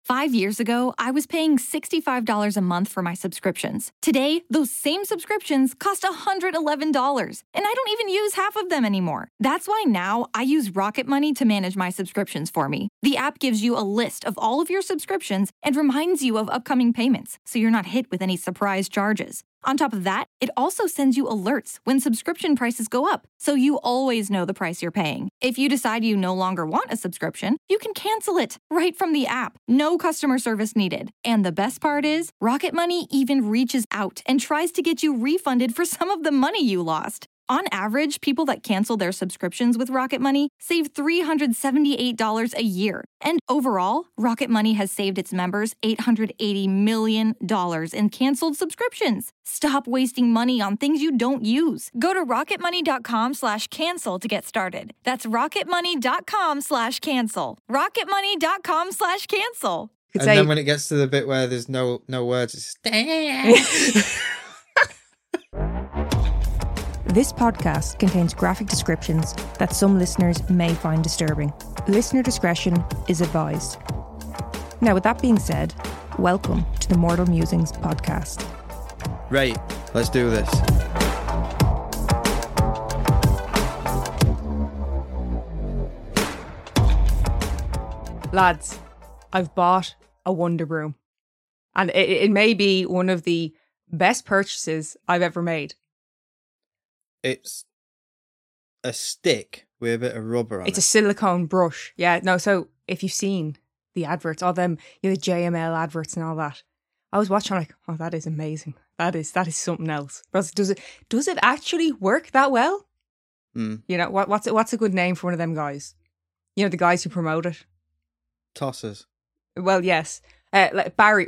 5 years ago, I was paying $65 a month for my subscriptions. Today, those same subscriptions cost $111, and I don't even use half of them anymore. That's why now I use Rocket Money to manage my subscriptions for me. The app gives you a list of all of your subscriptions and reminds you of upcoming payments, so you're not hit with any surprise charges. On top of that, it also sends you alerts when subscription prices go up, so you always know the price you're paying. If you decide you no longer want a subscription, you can cancel it right from the app. No customer service needed. And the best part is, Rocket Money even reaches out and tries to get you refunded for some of the money you lost. On average, people that cancel their subscriptions with Rocket Money save $378 a year. And overall, Rocket Money has saved its members $880 million in canceled subscriptions. Stop wasting money on things you don't use. Go to rocketmoney.com/cancel to get started. That's rocketmoney.com/cancel. rocketmoney.com/cancel. And then when it gets to the bit where there's no words, it's This podcast contains graphic descriptions that some listeners may find disturbing. Listener discretion is advised. Now, with that being said, welcome to the Mortal Musings podcast. Right, let's do this. Lads, I've bought a Wonder Broom. And it may be one of the best purchases I've ever made. It's a stick with a bit of rubber on it. It's a silicone brush. Yeah, no, so if you've seen the adverts, all them, the JML adverts and all that, I was watching like, oh, that is amazing. That is something else. But does it actually work that well? Mm. You know, what's a good name for one of them guys? You know, the guys who promote it? Tossers. Well, yes. Like Barry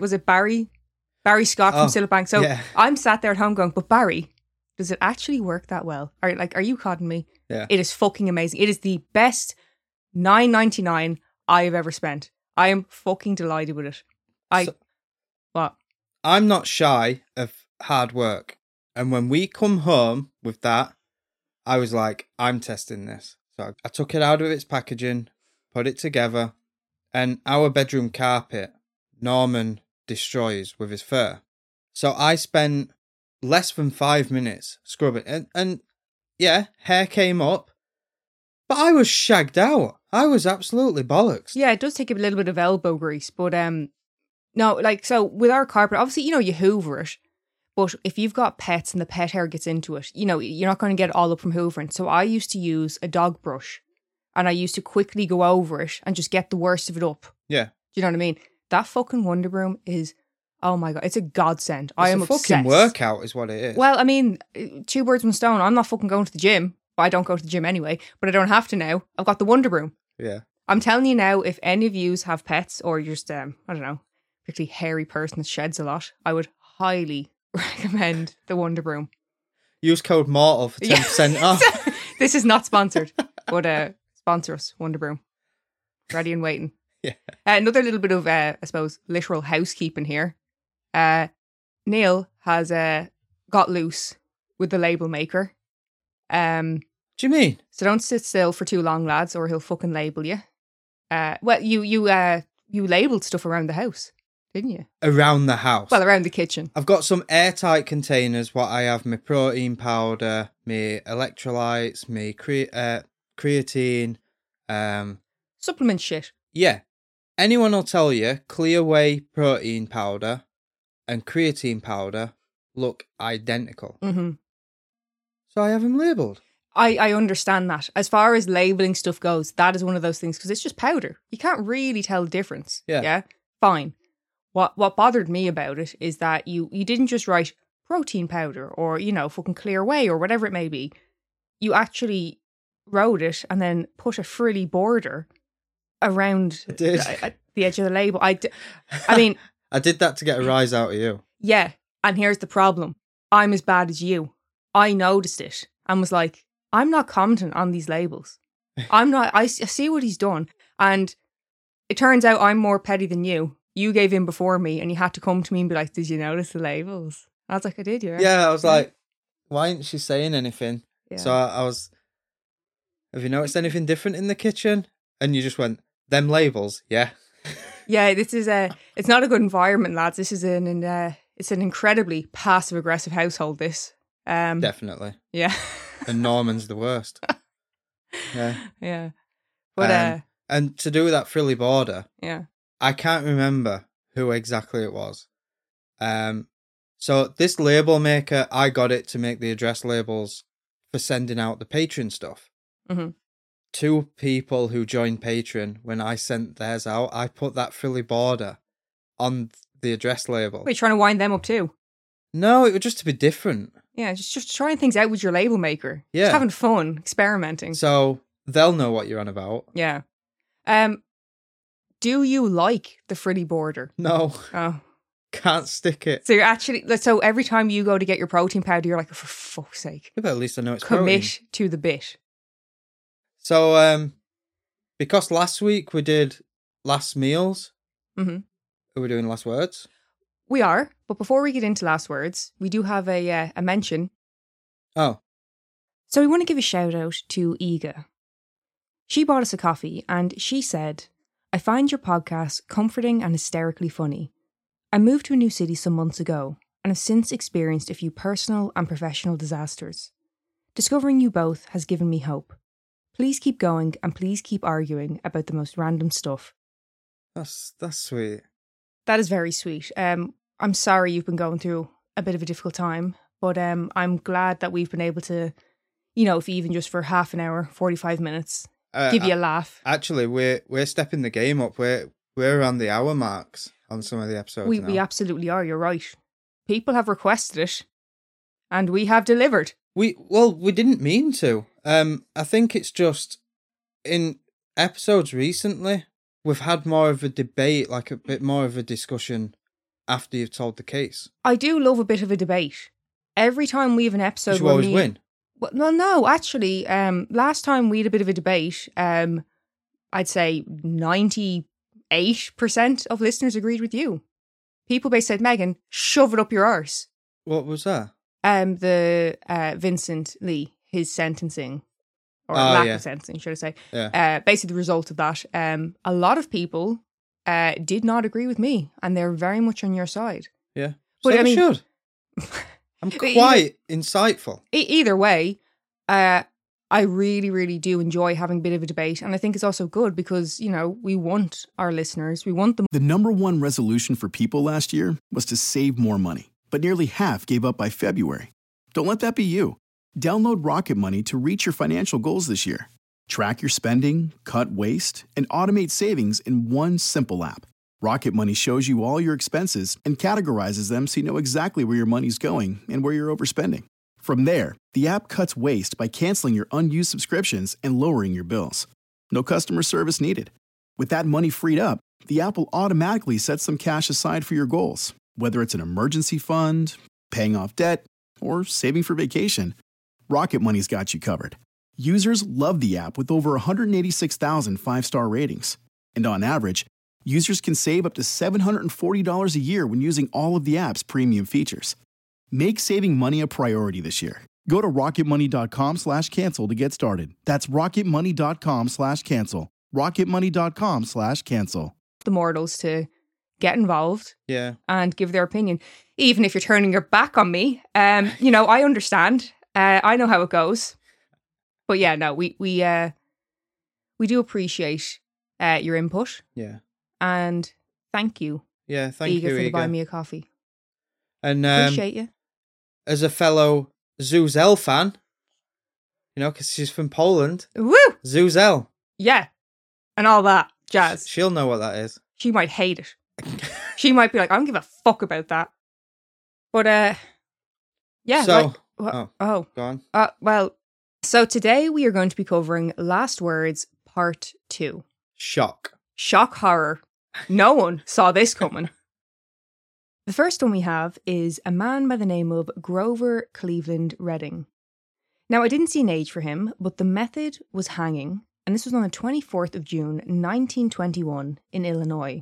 Scott from Silverbank. So yeah. I'm sat there at home going, but Barry, does it actually work that well? Are you kidding me? Yeah. It is fucking amazing. It is the best $9.99 I have ever spent. I am fucking delighted with it. What? I'm not shy of hard work. And when we come home with that, I was like, I'm testing this. So I took it out of its packaging, put it together, and our bedroom carpet, Norman destroys with his fur. So I spent less than 5 minutes scrubbing, and yeah, hair came up, but I was shagged out. I was absolutely bollocks. Yeah, it does take a little bit of elbow grease, but no, like, so with our carpet, obviously, you know, you hoover it, but if you've got pets and the pet hair gets into it, you know, you're not going to get it all up from hoovering. So I used to use a dog brush, and I used to quickly go over it and just get the worst of it up. Yeah. Do you know what I mean? That fucking Wonder Broom is, oh my God, it's a godsend. I am obsessed. It's a fucking workout is what it is. Well, I mean, 2 birds, 1 stone. I'm not fucking going to the gym. But I don't go to the gym anyway, but I don't have to now. I've got the Wonder Broom. Yeah. I'm telling you now, if any of yous have pets or you're just, I don't know, particularly hairy person that sheds a lot, I would highly recommend the Wonder Broom. Use code MORTAL for 10% off. This is not sponsored, but sponsor us, Wonder Broom. Ready and waiting. Yeah. Another little bit of, I suppose, literal housekeeping here. Neil has got loose with the label maker. Do you mean? So don't sit still for too long, lads, or he'll fucking label you. Well, you labelled stuff around the house, didn't you? Around the house? Well, around the kitchen. I've got some airtight containers. What I have, my protein powder, my electrolytes, my creatine. Supplement shit. Yeah. Anyone will tell you Clear Whey protein powder and creatine powder look identical. Mm-hmm. So I have them labelled. I understand that. As far as labelling stuff goes, that is one of those things, because it's just powder. You can't really tell the difference. Yeah. Fine. What bothered me about it is that you didn't just write protein powder or, you know, fucking Clear Whey or whatever it may be. You actually wrote it and then put a frilly border around the edge of the label. I mean... I did that to get a rise out of you. Yeah. And here's the problem. I'm as bad as you. I noticed it and was like, I'm not commenting on these labels. I see what he's done. And it turns out I'm more petty than you. You gave in before me and you had to come to me and be like, did you notice the labels? I was like, I did, yeah. Yeah, I was like, why isn't she saying anything? Yeah. So I was, have you noticed anything different in the kitchen? And you just went, them labels, yeah. Yeah, this is it's not a good environment, lads. This is it's an incredibly passive aggressive household. This, Definitely. yeah, And Norman's the worst. Yeah. yeah, but and to do with that frilly border, yeah, I can't remember who exactly it was. So this label maker, I got it to make the address labels for sending out the Patreon stuff. mm-hmm. 2 people who joined Patreon, when I sent theirs out, I put that frilly border on the address label. Wait, trying to wind them up too? No, it was just to be different. Yeah, just trying things out with your label maker. Yeah. Just having fun, experimenting. So they'll know what you're on about. Yeah. Do you like the frilly border? No, Oh. can't stick it. So you're actually, so every time you go to get your protein powder, you're like, oh, for fuck's sake, Yeah, but at least I know it's commit protein. to the bit. So, because last week we did last meals, Mm-hmm. are we doing last words? We are, but before we get into last words, we do have a mention. Oh, So we want to give a shout out to Ega. She bought us a coffee and she said, I find your podcast comforting and hysterically funny. I moved to a new city some months ago and have since experienced a few personal and professional disasters. Discovering you both has given me hope. Please keep going and please keep arguing about the most random stuff. that's sweet. That is very sweet. I'm sorry you've been going through a bit of a difficult time, but I'm glad that we've been able to, if even just for half an hour, 45 minutes, give you a laugh. Actually, we're stepping the game up. We're around the hour marks on some of the episodes now. We absolutely are. You're right. People have requested it, and we have delivered. We didn't mean to. I think it's just in episodes recently we've had more of a debate, like a bit more of a discussion after you've told the case. I do love a bit of a debate. Every time we have an episode, You always win. Well, no, actually, last time we had a bit of a debate. I'd say 98% of listeners agreed with you. People basically said, Megan, shove it up your arse. What was that? The Vincent Lee, his sentencing, or lack of sentencing, should I say. Yeah. Basically the result of that. A lot of people did not agree with me, and they're very much on your side. Yeah. But So I they mean- should. I'm quite insightful. Either way, I really, really do enjoy having a bit of a debate. And I think it's also good because, we want our listeners, we want them. The number one resolution for people last year was to save more money, but nearly half gave up by February. Don't let that be you. Download Rocket Money to reach your financial goals this year. Track your spending, cut waste, and automate savings in one simple app. Rocket Money shows you all your expenses and categorizes them so you know exactly where your money's going and where you're overspending. From there, the app cuts waste by canceling your unused subscriptions and lowering your bills. No customer service needed. With that money freed up, the app will automatically set some cash aside for your goals, whether it's an emergency fund, paying off debt, or saving for vacation. Rocket Money's got you covered. Users love the app with over 186,000 five-star ratings. And on average, users can save up to $740 a year when using all of the app's premium features. Make saving money a priority this year. Go to rocketmoney.com/cancel to get started. That's rocketmoney.com/cancel. rocketmoney.com/cancel. The mortals to get involved Yeah. and give their opinion. Even if you're turning your back on me, I understand. I know how it goes. But yeah, no, we do appreciate your input. Yeah. And thank you, Yeah. Thank Ega, you, for Ega. buying me a coffee. And Appreciate you. as a fellow Zuzel fan, because she's from Poland, Woo! Zuzel, Yeah. And all that jazz. she'll know what that is. She might hate it. She might be like, I don't give a fuck about that. But, yeah. So, oh. go on. Well, so today we are going to be covering Last Words Part 2. Shock. Shock horror. No one saw this coming. The first one we have is a man by the name of Grover Cleveland Redding. Now, I didn't see an age for him, but the method was hanging, and this was on the 24th of June, 1921, in Illinois.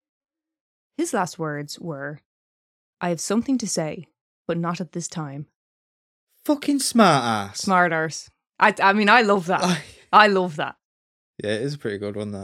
His last words were, I have something to say, but not at this time. Fucking smart ass. Smart arse. I mean, I love that. I love that. Yeah, it is a pretty good one, that.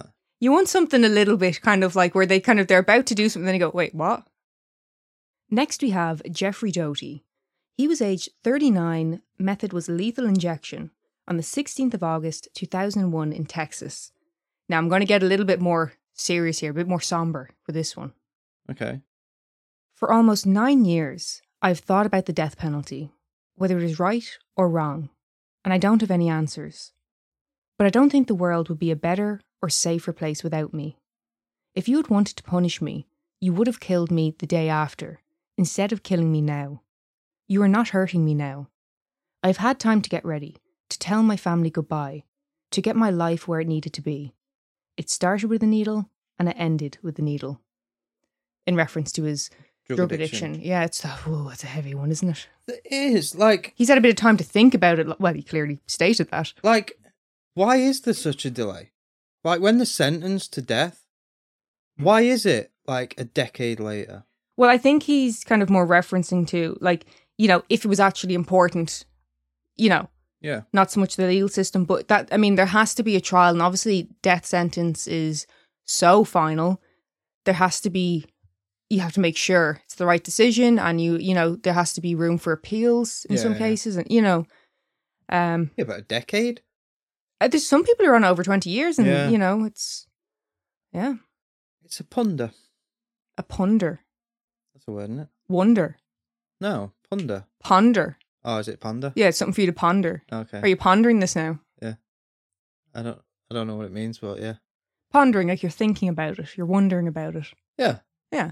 You want something a little bit kind of like where they're about to do something, then you go, wait, what? Next we have Jeffrey Doty. He was aged 39, method was lethal injection, on the 16th of August 2001 in Texas. Now I'm going to get a little bit more serious here, a bit more somber for this one. Okay. For almost 9 years, I've thought about the death penalty, whether it is right or wrong, and I don't have any answers. But I don't think the world would be a better or safer place without me. If you had wanted to punish me, you would have killed me the day after, instead of killing me now. You are not hurting me now. I've had time to get ready, to tell my family goodbye, to get my life where it needed to be. It started with a needle, and it ended with the needle. In reference to his drug addiction. Yeah, it's a heavy one, isn't it? It is. Like, he's had a bit of time to think about it. Well, he clearly stated that. Like, why is there such a delay? Like, when they're sentenced to death, why is it, like, a decade later? Well, I think he's kind of more referencing to, like, you know, if it was actually important, you know. Yeah. Not so much the legal system, but that, I mean, there has to be a trial, and obviously death sentence is so final. There has to be, you have to make sure it's the right decision, and you know, there has to be room for appeals in some cases, and, you know. Yeah, about a decade? There's some people who are on over 20 years, and, you know, it's, yeah. It's a ponder. A ponder. That's a word, isn't it? Wonder. No, ponder. Ponder. Oh, is it ponder? Yeah, it's something for you to ponder. Okay. Are you pondering this now? Yeah. I don't know what it means, but yeah. Pondering, like you're thinking about it. You're wondering about it. Yeah. Yeah.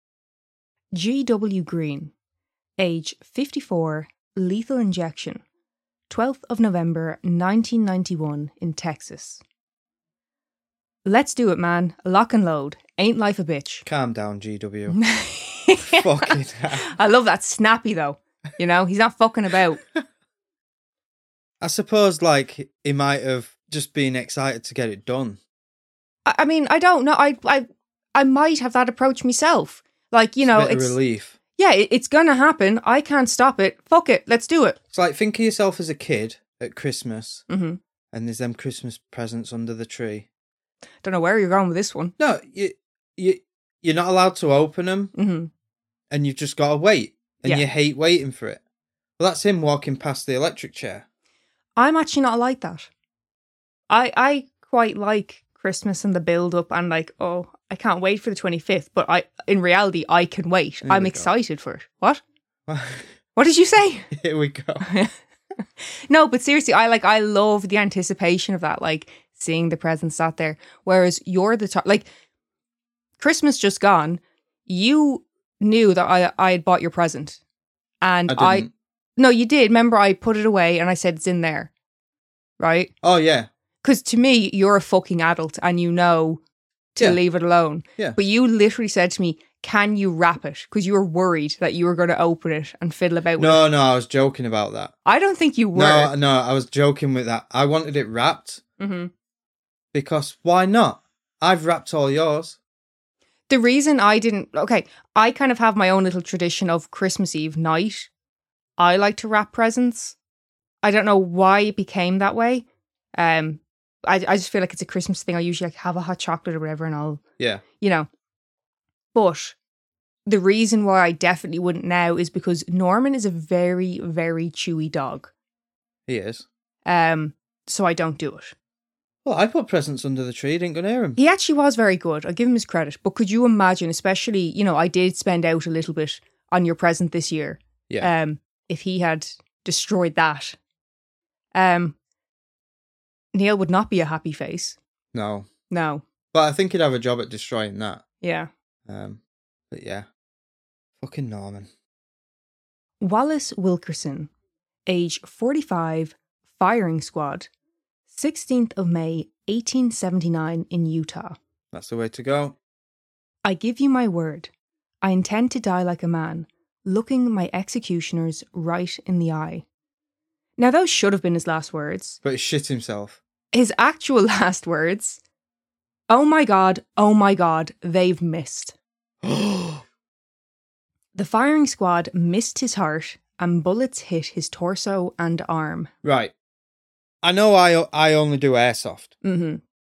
G.W. Green, age 54, lethal injection, 12th of November 1991 in Texas. Let's do it, man. Lock and load. Ain't life a bitch. Calm down, GW. Fucking hell. I love that. Snappy, though. You know, he's not fucking about. I suppose, like, he might have just been excited to get it done. I mean, I don't know. I might have that approach myself. Like, you know, it's a bit of relief. Yeah, it's gonna happen. I can't stop it. Fuck it. Let's do it. It's like, think of yourself as a kid at Christmas, mm-hmm. and there's them Christmas presents under the tree. Don't know where you're going with this one. No, you're not allowed to open them, mm-hmm. and you've just got to wait, and you hate waiting for it. Well, that's him walking past the electric chair. I'm actually not like that. I quite like Christmas and the build-up, and like, oh, I can't wait for the 25th, but in reality, I can wait. I'm excited for it. What? What did you say? Here we go. No, but seriously, I love the anticipation of that, like seeing the presents sat there. Whereas you're the top, like Christmas just gone, you knew that I had bought your present, and I didn't. No, you did. Remember, I put it away and I said it's in there, right? Oh yeah. Because to me, you're a fucking adult and you know to leave it alone. Yeah. But you literally said to me, "Can you wrap it?" Because you were worried that you were going to open it and fiddle about with it. No, I was joking about that. I don't think you were. No, I was joking with that. I wanted it wrapped. Mm-hmm. Because why not? I've wrapped all yours. The reason I didn't... Okay, I kind of have my own little tradition of Christmas Eve night. I like to wrap presents. I don't know why it became that way. I just feel like it's a Christmas thing. I usually like have a hot chocolate or whatever and I'll... Yeah. You know. But the reason why I definitely wouldn't now is because Norman is a very, very chewy dog. He is. So I don't do it. Well, I put presents under the tree, didn't go near him. He actually was very good. I'll give him his credit. But could you imagine, especially, you know, I did spend out a little bit on your present this year. Yeah. If he had destroyed that. Neil would not be a happy face. No. But I think he'd have a job at destroying that. Yeah. But yeah. Fucking Norman. Wallace Wilkerson, age 45, firing squad, 16th of May, 1879 in Utah. That's the way to go. I give you my word. I intend to die like a man, looking my executioners right in the eye. Now those should have been his last words. But he shit himself. His actual last words, oh my God, they've missed. The firing squad missed his heart and bullets hit his torso and arm. Right. I know I only do airsoft. Mm-hmm.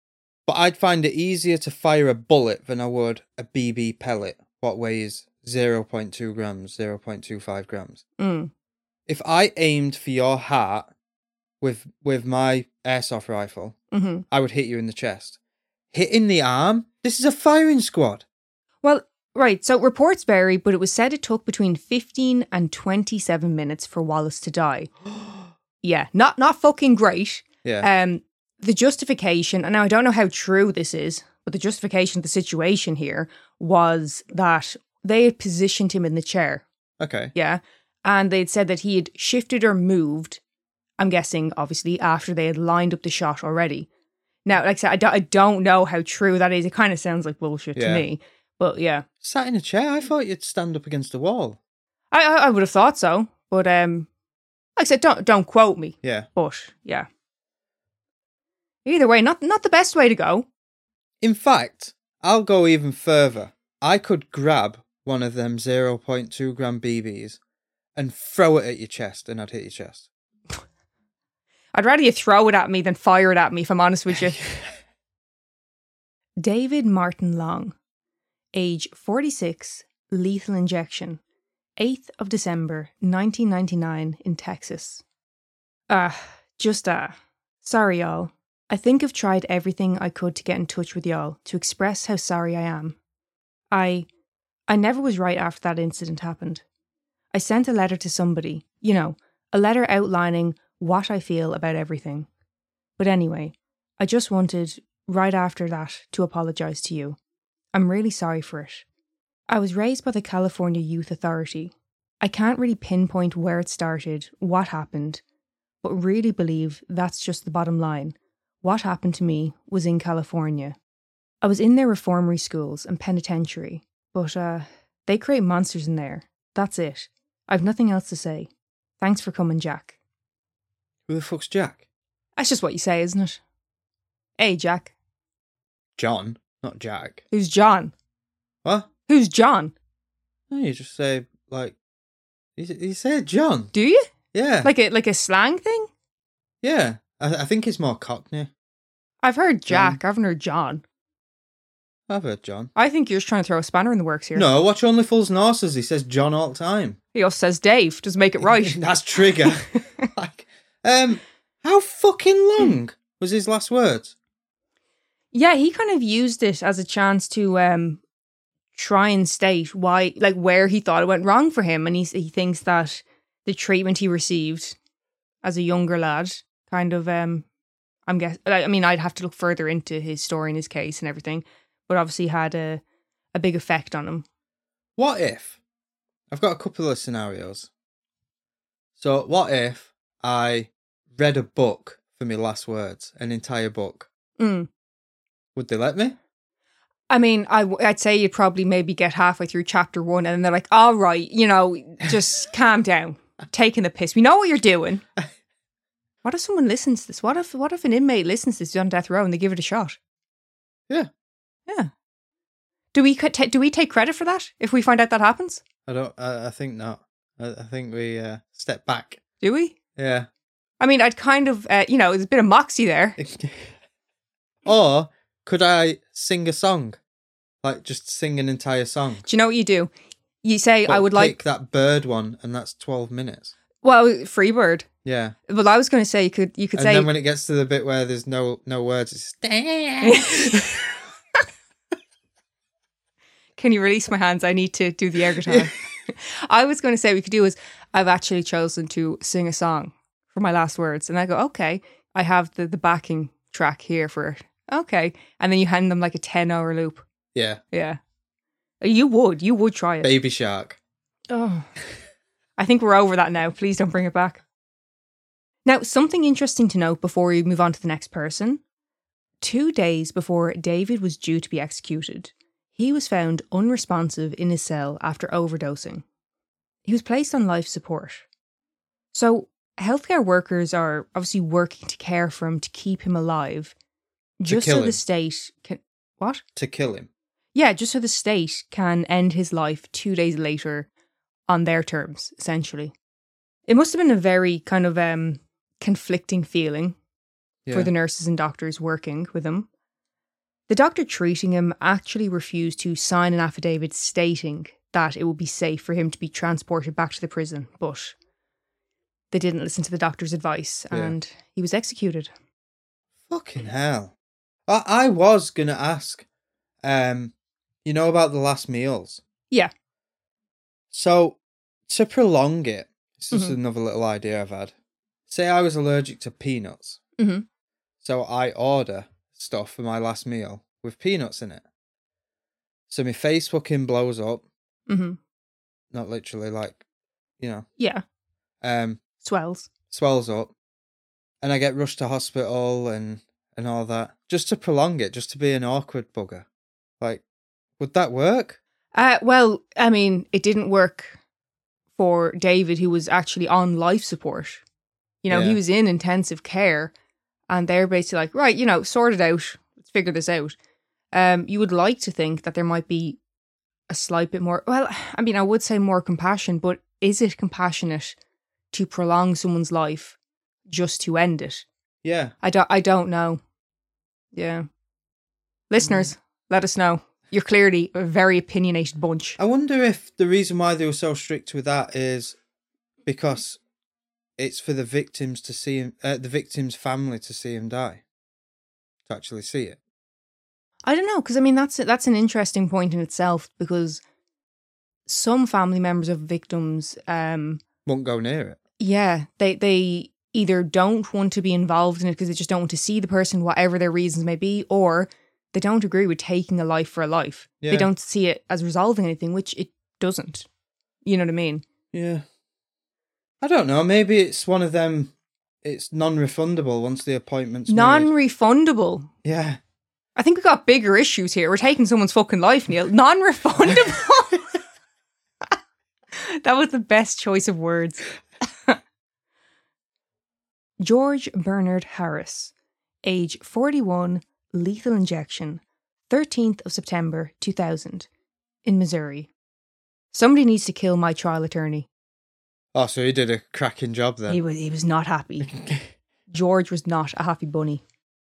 But I'd find it easier to fire a bullet than I would a BB pellet, what weighs 0.2 grams, 0.25 grams. Mm. If I aimed for your heart with my airsoft rifle, Mm-hmm. I would hit you in the chest. Hitting the arm? This is a firing squad. Well, right, so reports vary, but it was said it took between 15 and 27 minutes for Wallace to die. Yeah, not fucking great. Yeah. The justification, and now I don't know how true this is, but the justification of the situation here was that they had positioned him in the chair. Okay. Yeah. And they'd said that he had shifted or moved, I'm guessing, obviously, after they had lined up the shot already. Now, like I said, I don't know how true that is. It kind of sounds like bullshit to me. But yeah. Sat in a chair? I thought you'd stand up against the wall. I would have thought so. But like I said, don't quote me. Yeah. But yeah. Either way, not the best way to go. In fact, I'll go even further. I could grab one of them 0.2 gram BBs and throw it at your chest, and I'd hit your chest. I'd rather you throw it at me than fire it at me, if I'm honest with you. David Martin Long, age 46, lethal injection, 8th of December, 1999 in Texas. Sorry y'all. I think I've tried everything I could to get in touch with y'all, to express how sorry I am. I never was right after that incident happened. I sent a letter to somebody, a letter outlining what I feel about everything. But anyway, I just wanted, right after that, to apologise to you. I'm really sorry for it. I was raised by the California Youth Authority. I can't really pinpoint where it started, what happened, but really believe that's just the bottom line. What happened to me was in California. I was in their reformatory schools and penitentiary, but they create monsters in there. That's it. I've nothing else to say. Thanks for coming, Jack. Who the fuck's Jack? That's just what you say, isn't it? Hey, Jack. John, not Jack. Who's John? What? Who's John? No, you just say, like, you say John. Do you? Yeah. Like a slang thing? Yeah. I think it's more Cockney. I've heard Jack. I haven't heard John. I've heard John. I think you're just trying to throw a spanner in the works here. No, watch Only Fools and Horses. He says John all the time. He also says Dave. Doesn't make it right. That's trigger. How fucking long was his last words? Yeah, he kind of used it as a chance to try and state why, like, where he thought it went wrong for him, and he thinks that the treatment he received as a younger lad kind of I'd have to look further into his story and his case and everything, but obviously had a big effect on him. What if I've got a couple of scenarios? So what if I read a book for my last words, an entire book? Would they let me? I mean, I'd say you'd probably maybe get halfway through chapter 1 and then they're like, all right, just calm down. Taking the piss. We know what you're doing. What if someone listens to this? What if an inmate listens to this on death row and they give it a shot? Yeah. Yeah. Do we take credit for that if we find out that happens? I think not. I think we step back. Do we? Yeah. I mean, I'd kind of, there's a bit of moxie there. Or could I sing a song? Like, just sing an entire song? Do you know what you do? You say, But I would like that bird one, and that's 12 minutes. Well, Freebird. Yeah. Well, I was going to say you could say. And then when it gets to the bit where there's no words, it's Can you release my hands? I need to do the air guitar. I was going to say we could do is I've actually chosen to sing a song for my last words, and I go, okay, I have the backing track here for it. Okay, and then you hand them like a 10-hour loop. Yeah. Yeah. You would try it. Baby Shark. Oh, I think we're over that now. Please don't bring it back. Now, something interesting to note before we move on to the next person. 2 days before David was due to be executed, he was found unresponsive in his cell after overdosing. He was placed on life support. So, healthcare workers are obviously working to care for him to keep him alive, just so the state can... What? To kill him. Yeah, just so the state can end his life 2 days later on their terms, essentially. It must have been a very kind of conflicting feeling for the nurses and doctors working with him. The doctor treating him actually refused to sign an affidavit stating that it would be safe for him to be transported back to the prison, but they didn't listen to the doctor's advice and he was executed. Fucking hell. I was going to ask, you know about the last meals? Yeah. So, to prolong it, it's just another little idea I've had. Say I was allergic to peanuts. Mm-hmm. So I order stuff for my last meal with peanuts in it. So my face fucking blows up. Mm-hmm. Not literally, like, you know. Yeah. Swells. Swells up. And I get rushed to hospital and all that. Just to prolong it, just to be an awkward bugger. Like, would that work? Well, I mean, it didn't work for David, who was actually on life support. You know, he was in intensive care and they're basically like, right, you know, sort it out. Let's figure this out. You would like to think that there might be a slight bit more, well, I mean, I would say more compassion, but is it compassionate to prolong someone's life just to end it? Yeah. I don't know. Yeah. Listeners, let us know. You're clearly a very opinionated bunch. I wonder if the reason why they were so strict with that is because it's for the victims to see him, the victim's family to see him die, to actually see it. I don't know, because I mean that's an interesting point in itself, because some family members of victims won't go near it. Yeah, they either don't want to be involved in it because they just don't want to see the person, whatever their reasons may be, or they don't agree with taking a life for a life. Yeah. They don't see it as resolving anything, which it doesn't. You know what I mean? Yeah. I don't know. Maybe it's one of them. It's non-refundable once the appointment's made. Non-refundable? Yeah. I think we've got bigger issues here. We're taking someone's fucking life, Neil. Non-refundable? That was the best choice of words. George Bernard Harris, age 41, lethal injection, 13th of September 2000, in Missouri. Somebody needs to kill my trial attorney. Oh, so he did a cracking job then. He was not happy. George was not a happy bunny.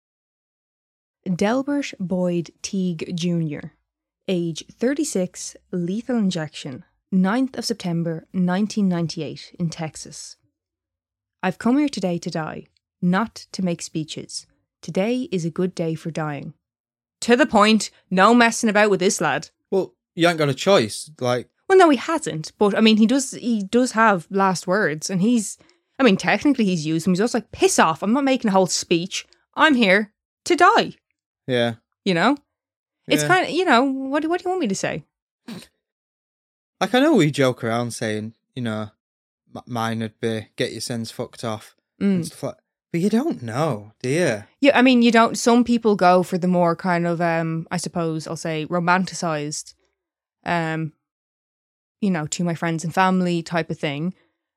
Delbert Boyd Teague Jr., age 36, lethal injection, 9th of September 1998, in Texas. I've come here today to die, not to make speeches. Today is a good day for dying. To the point, no messing about with this lad. Well, you ain't got a choice, like... Well, no, he hasn't, but I mean, he does have last words, and technically he's used them. He's just like, piss off, I'm not making a whole speech. I'm here to die. Yeah. You know? It's Yeah. kind of, you know, what do you want me to say? Like, I know we joke around saying, you know, mine would be get your sins fucked off and stuff like that. But you don't know, do you? Yeah, I mean, you don't. Some people go for the more kind of, I suppose I'll say, romanticized, you know, to my friends and family type of thing.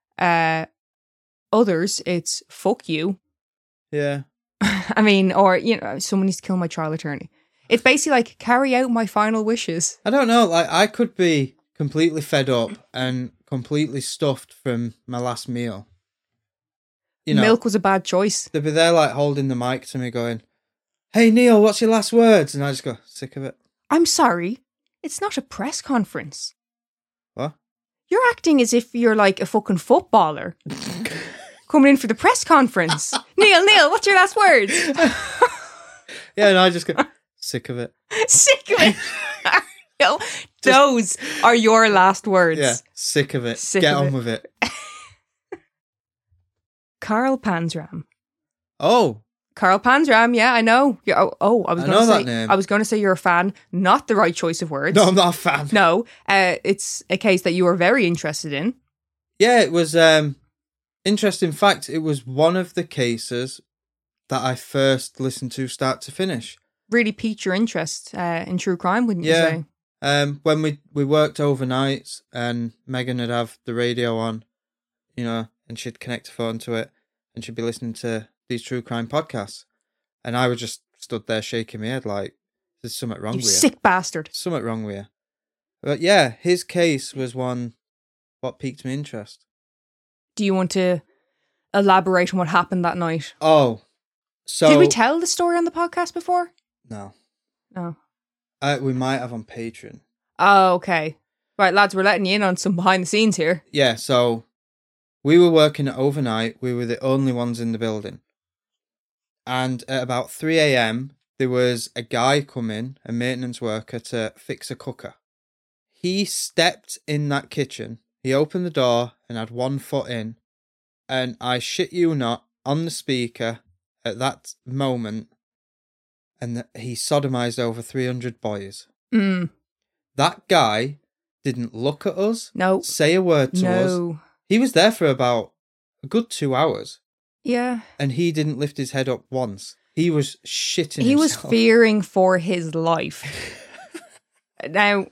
Others, it's fuck you. Yeah. I mean, or, you know, someone needs to kill my trial attorney. It's basically like, carry out my final wishes. I don't know, like, I could be completely fed up and completely stuffed from my last meal. You know, Milk was a bad choice. they'd be there, like, holding the mic to me going, hey, Neil, what's your last words? And I just go, sick of it. I'm sorry. It's not a press conference. What? You're acting as if you're like a fucking footballer coming in for the press conference. Neil, what's your last words? Yeah, and I just go, sick of it. Sick of it. Yo, those are your last words. Yeah, sick of it. Sick Get of on it. with it. Carl Panzram. Oh, Carl Panzram, yeah, I know. Yeah, I know that name. I was going to say you're a fan. Not the right choice of words. no, I'm not a fan. No, it's a case that you are very interested in. Yeah, it was interesting fact. It was one of the cases that I first listened to start to finish. Really piqued your interest in true crime, wouldn't you Yeah. say? When we worked overnight and Megan would have the radio on, you know, and she'd connect a phone to it and she'd be listening to these true crime podcasts. And I was just stood there shaking my head like, there's something wrong You with you. sick bastard. Something wrong with you. But yeah, his case was one what piqued my interest. Do you want to elaborate on what happened that night? Oh, so... Did we tell the story on the podcast before? No. No. We might have on Patreon. Oh, okay. Right, lads, we're letting you in on some behind the scenes here. Yeah, so we were working overnight. We were the only ones in the building. And at about 3 a.m, there was a guy coming, a maintenance worker, to fix a cooker. He stepped in that kitchen. He opened the door and had 1 foot in. And I shit you not, on the speaker at that moment, and he sodomized over 300 boys. Mm. That guy didn't look at us, No. say a word to us. He was there for about a good 2 hours. Yeah. And he didn't lift his head up once. He was shitting He was himself. fearing for his life. Now,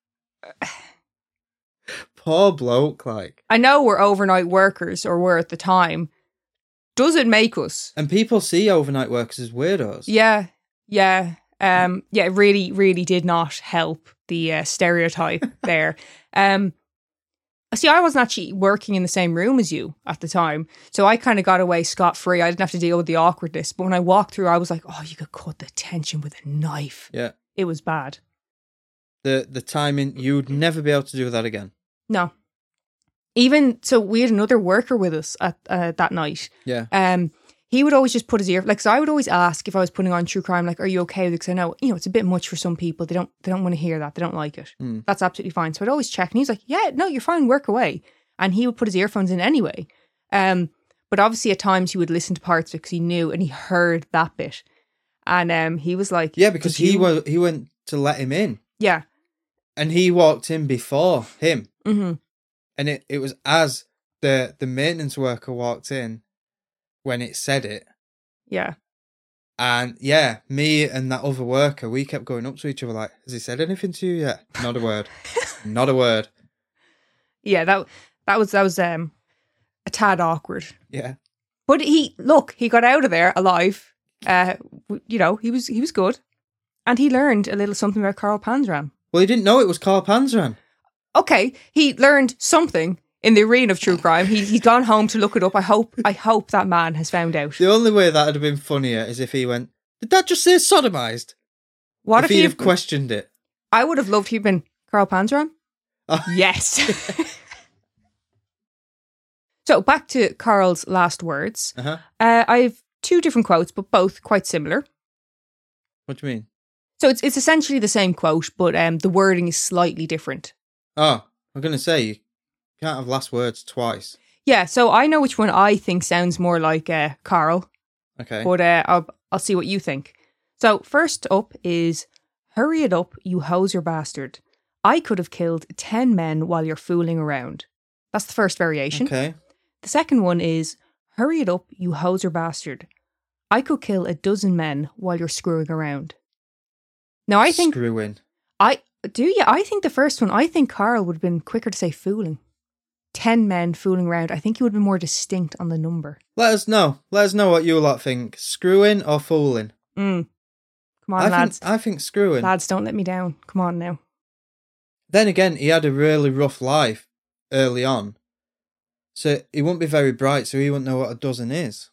Poor bloke, like. I know we're overnight workers, or were at the time. Does it make us? And people see overnight workers as weirdos. Yeah. Yeah. It really, really did not help the stereotype there. See, I wasn't actually working in the same room as you at the time, so I kind of got away scot-free. I didn't have to deal with the awkwardness. But when I walked through, I was like, oh, you could cut the tension with a knife. Yeah. It was bad. The timing, you'd never be able to do that again. No. Even, so we had another worker with us at that night. Yeah. He would always just put his ear, like, so I would always ask if I was putting on true crime, like, are you okay with it? Because I know, it's a bit much for some people. They don't want to hear that. They don't like it. Mm. That's absolutely fine. So I'd always check, and he's like, yeah, no, you're fine, work away. And he would put his earphones in anyway. But obviously at times he would listen to parts because he knew, and he heard that bit. And he was like, yeah, because he went to let him in. Yeah. And he walked in before him. Mm-hmm. And it was as the maintenance worker walked in when it said it. Yeah. And yeah, me and that other worker, we kept going up to each other like, has he said anything to you yet? Not a word. Not a word. Yeah, that was a tad awkward. Yeah. But he got out of there alive. He was good. And he learned a little something about Carl Panzram. Well, he didn't know it was Carl Panzram. Okay, he learned something in the arena of true crime. He's gone home to look it up. I hope that man has found out. The only way that would have been funnier is if he went, did that just say sodomized? What if he'd have questioned it? I would have loved he'd been Carl Panzram. Oh. Yes. So back to Carl's last words. Uh-huh. I have 2 different quotes, but both quite similar. What do you mean? So it's essentially the same quote, but the wording is slightly different. Oh, I'm going to say, you can't have last words twice. Yeah, so I know which one I think sounds more like Carl. Okay. But I'll see what you think. So first up is, hurry it up, you hoser bastard. I could have killed 10 men while you're fooling around. That's the first variation. Okay. The second one is, hurry it up, you hoser bastard. I could kill 12 men while you're screwing around. Now I think... Screwing. Do you? I think the first one, I think Carl would have been quicker to say fooling. 10 men fooling around. I think he would have been more distinct on the number. Let us know. Let us know what you lot think. Screwing or fooling? Come on, lads. I think screwing. Lads, don't let me down. Come on now. Then again, he had a really rough life early on. So he wouldn't be very bright, so he wouldn't know what a dozen is.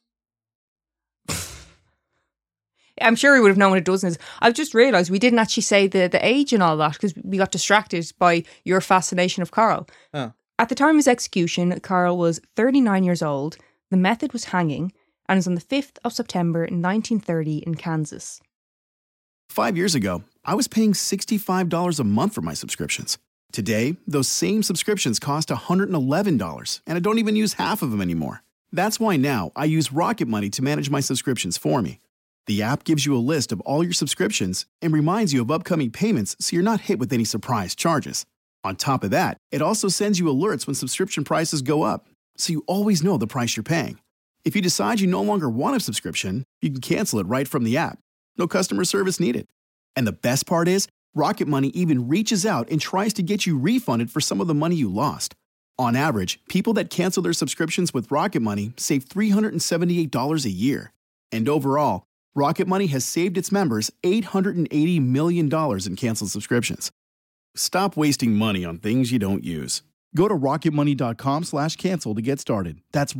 I'm sure he would have known what a dozen is. I've just realised we didn't actually say the age and all that because we got distracted by your fascination of Carl. Oh. At the time of his execution, Carl was 39 years old. The method was hanging and was on the 5th of September 1930 in Kansas. 5 years ago, I was paying $65 a month for my subscriptions. Today, those same subscriptions cost $111, and I don't even use half of them anymore. That's why now I use Rocket Money to manage my subscriptions for me. The app gives you a list of all your subscriptions and reminds you of upcoming payments so you're not hit with any surprise charges. On top of that, it also sends you alerts when subscription prices go up, so you always know the price you're paying. If you decide you no longer want a subscription, you can cancel it right from the app. No customer service needed. And the best part is, Rocket Money even reaches out and tries to get you refunded for some of the money you lost. On average, people that cancel their subscriptions with Rocket Money save $378 a year. And overall, Rocket Money has saved its members $880 million in canceled subscriptions. Stop wasting money on things you don't use. Go to rocketmoney.com/cancel to get started. That's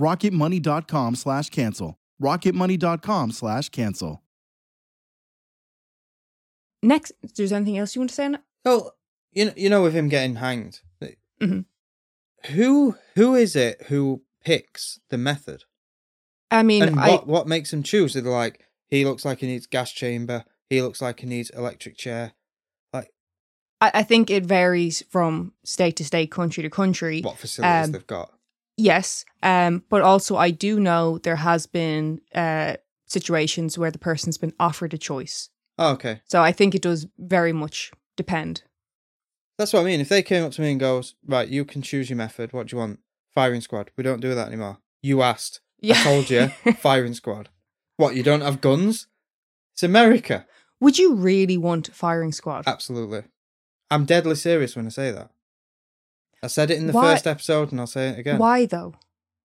rocketmoney.com/cancel. rocketmoney.com/cancel. Next, there's anything else you want to say on it? Oh, you know, with him getting hanged, Mhm. who is it who picks the method? I mean, And what makes him choose? They're like, he looks like he needs gas chamber. He looks like he needs electric chair. Like, I think it varies from state to state, country to country. what facilities they've got. Yes, but also I do know there has been situations where the person's been offered a choice. Oh, okay. So I think it does very much depend. That's what I mean. If they came up to me and goes, right, you can choose your method. What do you want? Firing squad. We don't do that anymore. You asked. Yeah. I told you. Firing squad. What, you don't have guns? It's America. Would you really want a firing squad? Absolutely. I'm deadly serious when I say that. I said it in the Why- first episode and I'll say it again. Why though?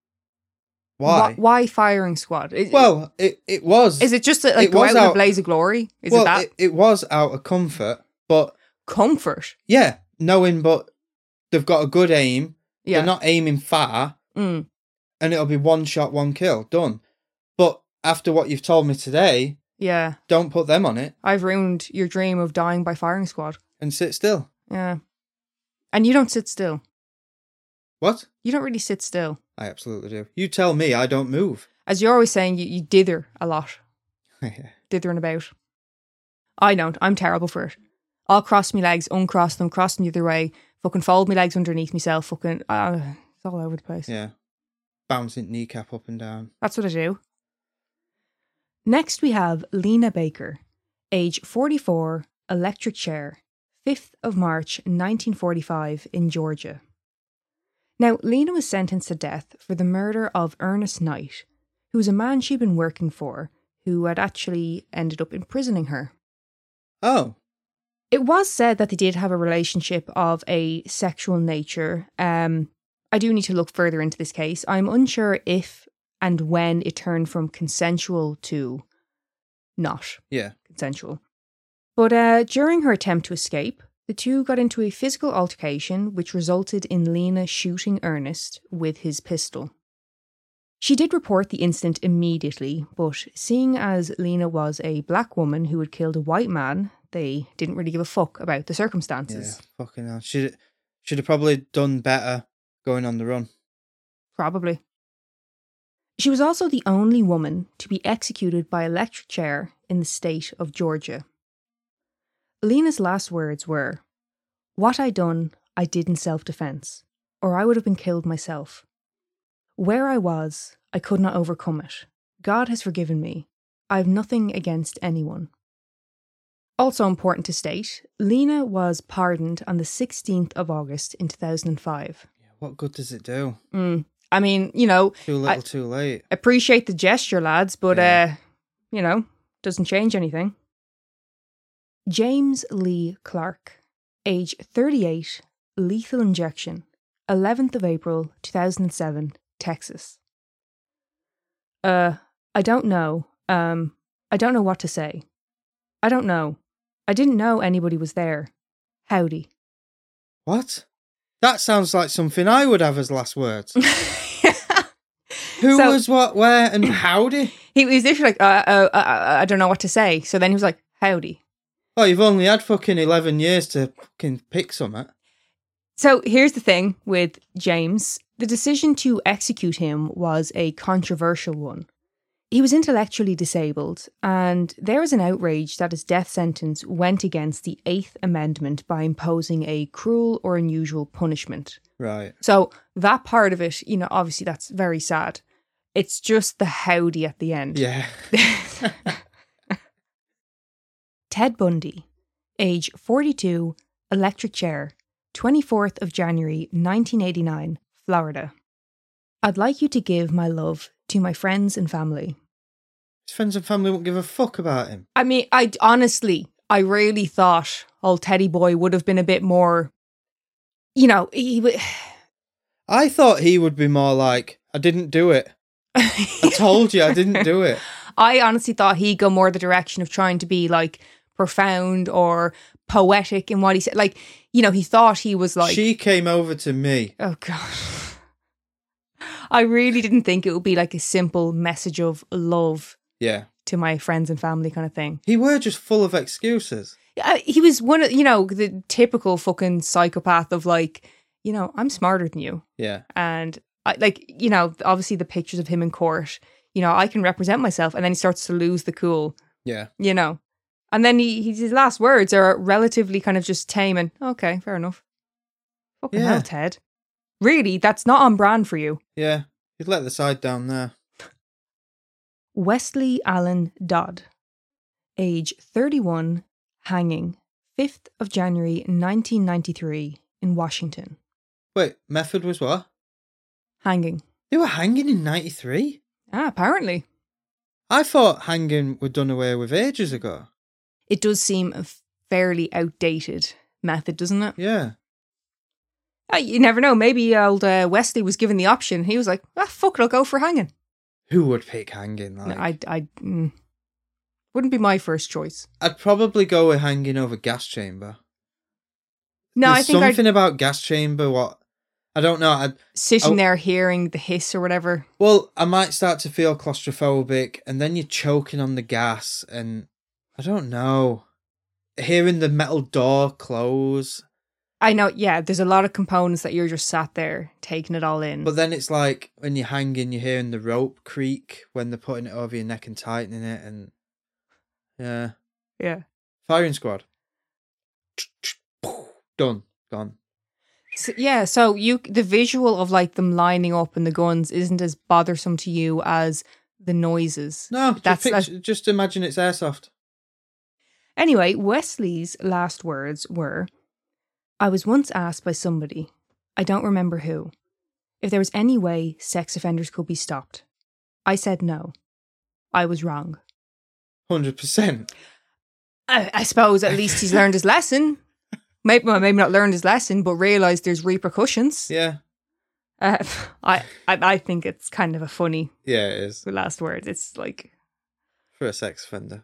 Why? Why firing squad? Well, it was. Is it just like it go was out in a out- blaze of glory? Is well, it that it was out of comfort, but comfort? yeah, knowing, but they've got a good aim. Yeah. They're not aiming far, Mm. and it'll be one shot, one kill, done. But after what you've told me today, Yeah. don't put them on it I've ruined your dream of dying by firing squad. and sit still. Yeah. And you don't sit still. What? You don't really sit still. I absolutely do. You tell me I don't move. As you're always saying, you dither a lot. Dithering about. I don't. I'm terrible for it. I'll cross my legs, uncross them, cross them the other way, fucking fold my legs underneath myself, fucking... it's all over the place. Yeah. Bouncing kneecap up and down. That's what I do. Next we have Lena Baker, age 44, electric chair, 5th of March 1945 in Georgia. Now, Lena was sentenced to death for the murder of Ernest Knight, who was a man she'd been working for, who had actually ended up imprisoning her. Oh. It was said that they did have a relationship of a sexual nature. I do need to look further into this case. I'm unsure if and when it turned from consensual to not Yeah. consensual. But during her attempt to escape, the two got into a physical altercation which resulted in Lena shooting Ernest with his pistol. She did report the incident immediately, but seeing as Lena was a black woman who had killed a white man, they didn't really give a fuck about the Yeah. circumstances. Fucking hell. Should have probably done better going on the run. Probably. She was also the only woman to be executed by electric chair in the state of Georgia. Lena's last words were, "What I done, I did in self-defense, or I would have been killed myself. Where I was, I could not overcome it. God has forgiven me. I have nothing against anyone." Also important to state, Lena was pardoned on the 16th of August in 2005. What good does it do? I mean, you know, Too little, too late. appreciate the gesture, lads, but, Yeah. you know, doesn't change anything. James Lee Clark, age 38, lethal injection, 11th of April 2007, Texas. I don't know. I don't know what to say. I don't know. I didn't know anybody was there. Howdy. What? That sounds like something I would have as last words. Who So- was what, where, and howdy? He was literally like, I don't know what to say. So then he was like, howdy. Oh, you've only had fucking 11 years to fucking pick something. So here's the thing with James. The decision to execute him was a controversial one. He was intellectually disabled, and there was an outrage that his death sentence went against the 8th Amendment by imposing a cruel or unusual punishment. Right. So that part of it, you know, obviously that's very sad. It's just the howdy at the end. Yeah. Ted Bundy, age 42, electric chair, 24th of January 1989, Florida. I'd like you to give my love to my friends and family. His friends and family won't give a fuck about him. I mean, I really thought old Teddy boy would have been a bit more, you know, he would. I thought he would be more like, I didn't do it. I told you I didn't do it. I honestly thought he'd go more the direction of trying to be like profound or poetic in what he said. Like, you know, he thought he was like, She came over to me. oh God. I really didn't think it would be like a simple message of love Yeah. to my friends and family kind of thing. He were just full of excuses. He was one of, the typical fucking psychopath of like, I'm smarter than you. Yeah. And obviously the pictures of him in court, I can represent myself. And then he starts to lose the cool, Yeah. And then his last words are relatively kind of just tame and, okay, fair enough. Fucking hell, Ted. Really, that's not on brand for you. Yeah. You'd let the side down there. Wesley Allen Dodd, age 31, hanging, 5th of January 1993 in Washington. Wait, Method was what? Hanging. They were hanging in 93? Apparently. I thought hanging were done away with ages ago. It does seem a fairly outdated method, doesn't it? Yeah. You never know. Maybe old Wesley was given the option. He was like, fuck it, I'll go for hanging. Who would pick hanging? Like? I wouldn't be my first choice. I'd probably go with hanging over gas chamber. No, There's I think something about gas chamber. I don't know. Sitting there hearing the hiss or whatever. Well, I might start to feel claustrophobic, and then you're choking on the gas, and I don't know. Hearing the metal door close. I know, yeah, there's a lot of components that you're just sat there taking it all in. But then it's like when you're hanging, you're hearing the rope creak when they're putting it over your neck and tightening it, and yeah. Yeah. Firing squad. Done. Gone. So, yeah, so the visual of like them lining up and the guns isn't as bothersome to you as the noises. No, just imagine it's airsoft. Anyway, Wesley's last words were, I was once asked by somebody, I don't remember who, if there was any way sex offenders could be stopped. I said no. I was wrong. 100%. I suppose at least he's learned his lesson. Maybe not learned his lesson, but realised there's repercussions. Yeah. I think it's kind of a funny. Yeah, it is. The last words. It's like for a sex offender.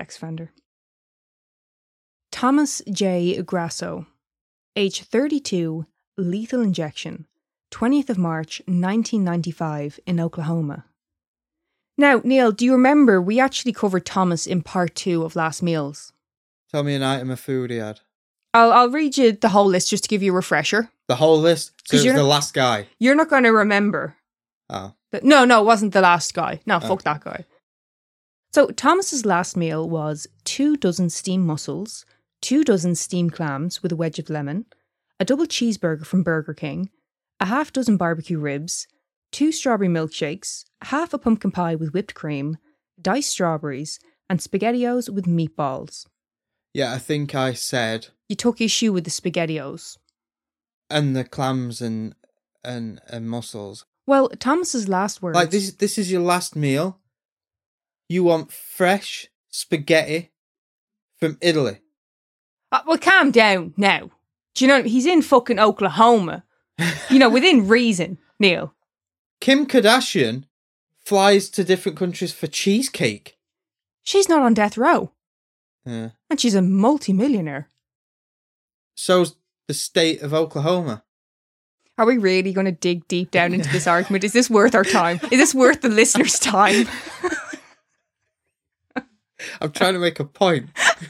Thomas J. Grasso, age 32, lethal injection, 20th of March 1995 in Oklahoma. Now, Neil, do you remember we actually covered Thomas in part 2 of Last Meals? Tell me an item of food he had. I'll read you the whole list just to give you a refresher. The whole list? So it was the last guy? You're not going to remember. Oh. No, it wasn't the last guy. No, fuck that guy. So Thomas's last meal was 2 dozen steamed mussels, 2 dozen steamed clams with a wedge of lemon, a double cheeseburger from Burger King, a half dozen barbecue ribs, 2 strawberry milkshakes, half a pumpkin pie with whipped cream, diced strawberries, and SpaghettiOs with meatballs. Yeah, I think I said... You took issue with the SpaghettiOs. And the clams and mussels. Well, Thomas's last words... Like, this is your last meal? You want fresh spaghetti from Italy? Well, calm down now. Do you know, he's in fucking Oklahoma. Within reason, Neil. Kim Kardashian flies to different countries for cheesecake. She's not on death row. Yeah. And she's a multi-millionaire. So's the state of Oklahoma. Are we really going to dig deep down into this argument? Is this worth our time? Is this worth the listeners' time? I'm trying to make a point.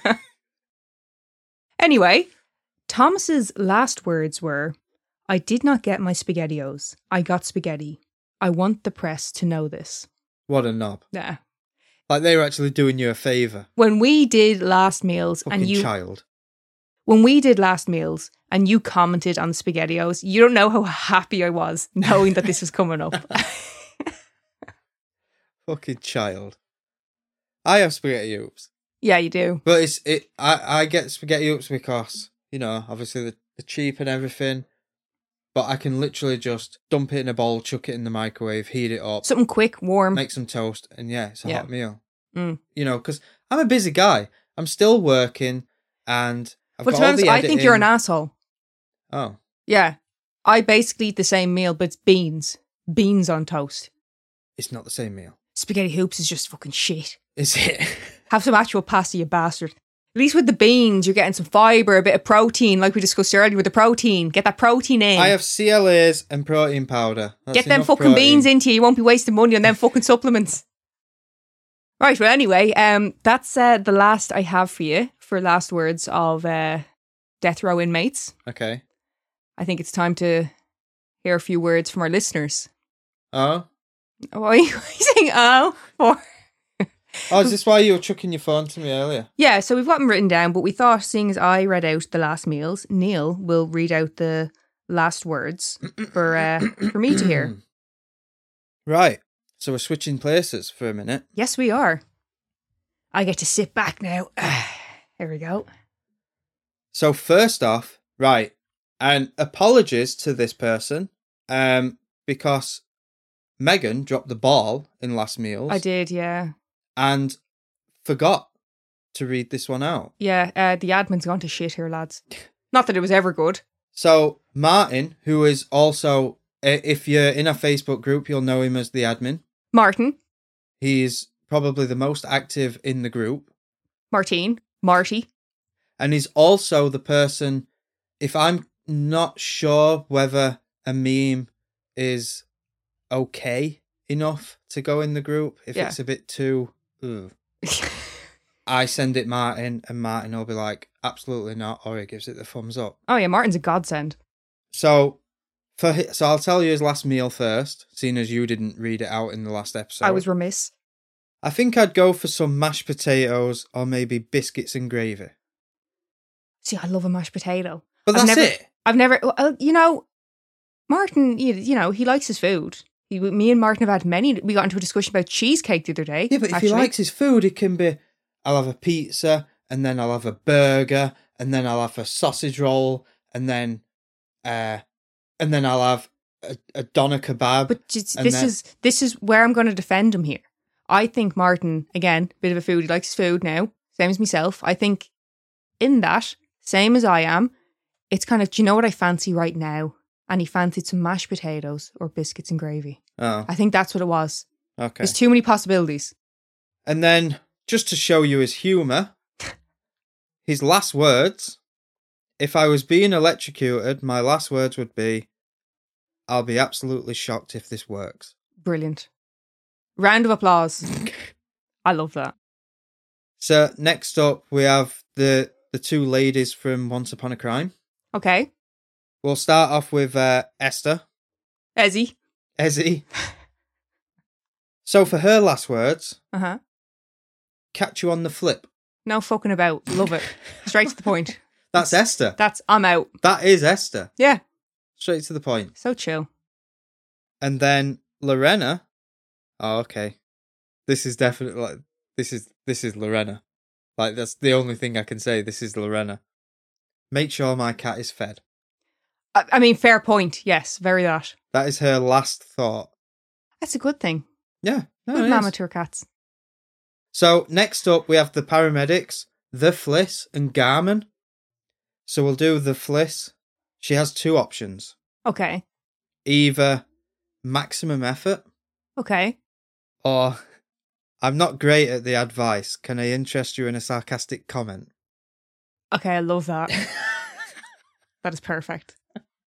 Anyway, Thomas's last words were, I did not get my SpaghettiOs. I got spaghetti. I want the press to know this. What a knob. Yeah. Like they were actually doing you a favour. When we did Last Meals When we did Last Meals and you commented on the SpaghettiOs, you don't know how happy I was knowing that this was coming up. Fucking child. I have SpaghettiOs. Yeah, you do. But I get SpaghettiOs because, obviously they're cheap and everything. But I can literally just dump it in a bowl, chuck it in the microwave, heat it up. Something quick, warm. Make some toast, and it's a hot meal. Mm. Because I'm a busy guy. I'm still working, and I've got all the editing. I think you're an asshole. Oh. Yeah. I basically eat the same meal, but it's beans. Beans on toast. It's not the same meal. Spaghetti hoops is just fucking shit. Is it? Have some actual pasta, you bastard. At least with the beans, you're getting some fibre, a bit of protein, like we discussed earlier with the protein. Get that protein in. I have CLAs and protein powder. Get them fucking beans into you. You won't be wasting money on them fucking supplements. Right, well, anyway, that's the last I have for you for last words of death row inmates. Okay. I think it's time to hear a few words from our listeners. Oh? Why are you saying oh for? Oh, is this why you were chucking your phone to me earlier? Yeah, so we've got them written down, but we thought, seeing as I read out the last meals, Neil will read out the last words for me to hear. Right. So we're switching places for a minute. Yes, we are. I get to sit back now. Here we go. So first off, right, and apologies to this person, because Megan dropped the ball in last meals. I did, yeah. And forgot to read this one out. Yeah, the admin's gone to shit here, lads. Not that it was ever good. So Martin, who is also, if you're in our Facebook group, you'll know him as the admin. Martin. He's probably the most active in the group. Marty. And he's also the person, if I'm not sure whether a meme is okay enough to go in the group, if it's a bit too... I send it Martin, and Martin will be like, absolutely not, or he gives it the thumbs up. Oh yeah, Martin's a godsend. So I'll tell you his last meal first, seeing as you didn't read it out in the last episode. I was remiss. I think I'd go for some mashed potatoes or maybe biscuits and gravy. See, I love a mashed potato. But that's it. I've never, Martin, you know, he likes his food. Me and Martin have had we got into a discussion about cheesecake the other day. Yeah, but if he likes his food, it can be, I'll have a pizza, and then I'll have a burger, and then I'll have a sausage roll, and then I'll have a doner kebab. But this is where I'm going to defend him here. I think Martin, again, bit of a foodie, he likes his food now, same as myself. I think in that, same as I am, it's kind of, do you know what I fancy right now? And he fancied some mashed potatoes or biscuits and gravy. Oh. I think that's what it was. Okay. There's too many possibilities. And then, just to show you his humour, his last words, if I was being electrocuted, my last words would be, I'll be absolutely shocked if this works. Brilliant. Round of applause. I love that. So, next up, we have the two ladies from Once Upon a Crime. Okay. We'll start off with Esther. Ezzy. So for her last words, Uh-huh. catch you on the flip. No fucking about. Love it. Straight to the point. That's Esther. I'm out. That is Esther. Yeah. Straight to the point. So chill. And then Lorena. Oh, okay. This is definitely like this is Lorena. Like that's the only thing I can say. This is Lorena. Make sure my cat is fed. I mean, fair point. Yes, very that. That is her last thought. That's a good thing. Yeah. No, Good it mama is. to her cats. So next up we have the paramedics, the Fliss and Garmin. So we'll do the Fliss. She has two options. Okay. Either maximum effort Okay. or I'm not great at the advice. Can I interest you in a sarcastic comment? Okay, I love that. That is perfect.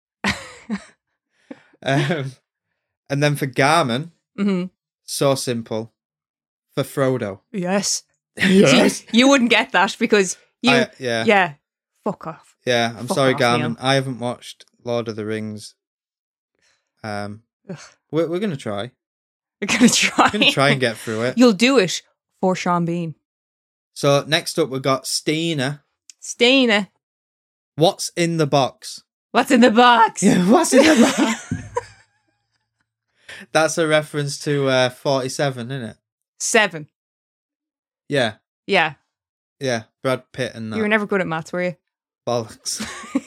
And then for Garmin, Mm-hmm. so simple. For Frodo. Yes. Yes. You wouldn't get that because you... Yeah. Yeah. Fuck off. Yeah, I'm Fuck sorry, off, Garmin. Neil. I haven't watched Lord of the Rings. We're going to try. You're going to try. We're going to try and get through it. You'll do it for Sean Bean. So next up, we've got Stina. Stina. What's in the box? What's in the box? Yeah, what's in the box? That's a reference to 47, isn't it? 7. Yeah. Yeah. Yeah, Brad Pitt and that. You were never good at maths, were you? Bollocks.